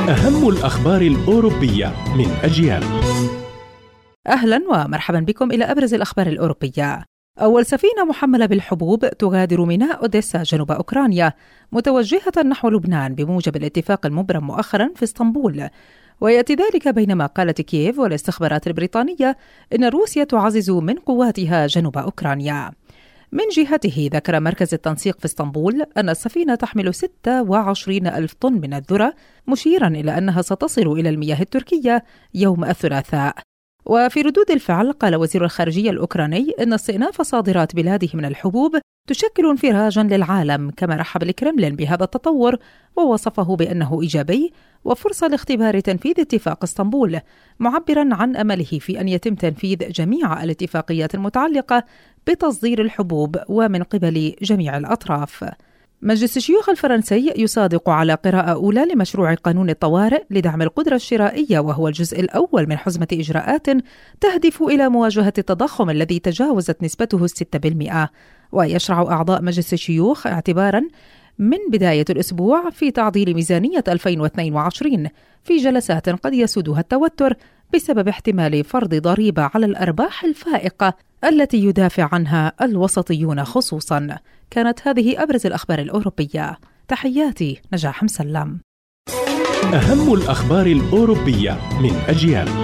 أهم الأخبار الأوروبية من أجيال. أهلا ومرحبا بكم إلى أبرز الأخبار الأوروبية. أول سفينة محملة بالحبوب تغادر ميناء أوديسا جنوب أوكرانيا متوجهة نحو لبنان بموجب الاتفاق المبرم مؤخرا في اسطنبول، ويأتي ذلك بينما قالت كييف والاستخبارات البريطانية إن روسيا تعزز من قواتها جنوب أوكرانيا. من جهته ذكر مركز التنسيق في اسطنبول أن السفينة تحمل 26 ألف طن من الذرة، مشيرا إلى أنها ستصل إلى المياه التركية يوم الثلاثاء. وفي ردود الفعل قال وزير الخارجية الأوكراني إن استئناف صادرات بلاده من الحبوب تشكل انفراجا للعالم، كما رحب الكرملين بهذا التطور ووصفه بأنه إيجابي وفرصة لاختبار تنفيذ اتفاق اسطنبول، معبرا عن أمله في أن يتم تنفيذ جميع الاتفاقيات المتعلقة بتصدير الحبوب ومن قبل جميع الأطراف. مجلس الشيوخ الفرنسي يصادق على قراءة أولى لمشروع قانون الطوارئ لدعم القدرة الشرائية، وهو الجزء الأول من حزمة إجراءات تهدف إلى مواجهة التضخم الذي تجاوزت نسبته 6%. ويشرع أعضاء مجلس الشيوخ اعتباراً من بداية الأسبوع في تعديل ميزانية 2022 في جلسات قد يسودها التوتر بسبب احتمال فرض ضريبة على الأرباح الفائقة التي يدافع عنها الوسطيون خصوصاً. كانت هذه أبرز الأخبار الأوروبية. تحياتي نجاح مسلم. أهم الأخبار الأوروبية من أجيال.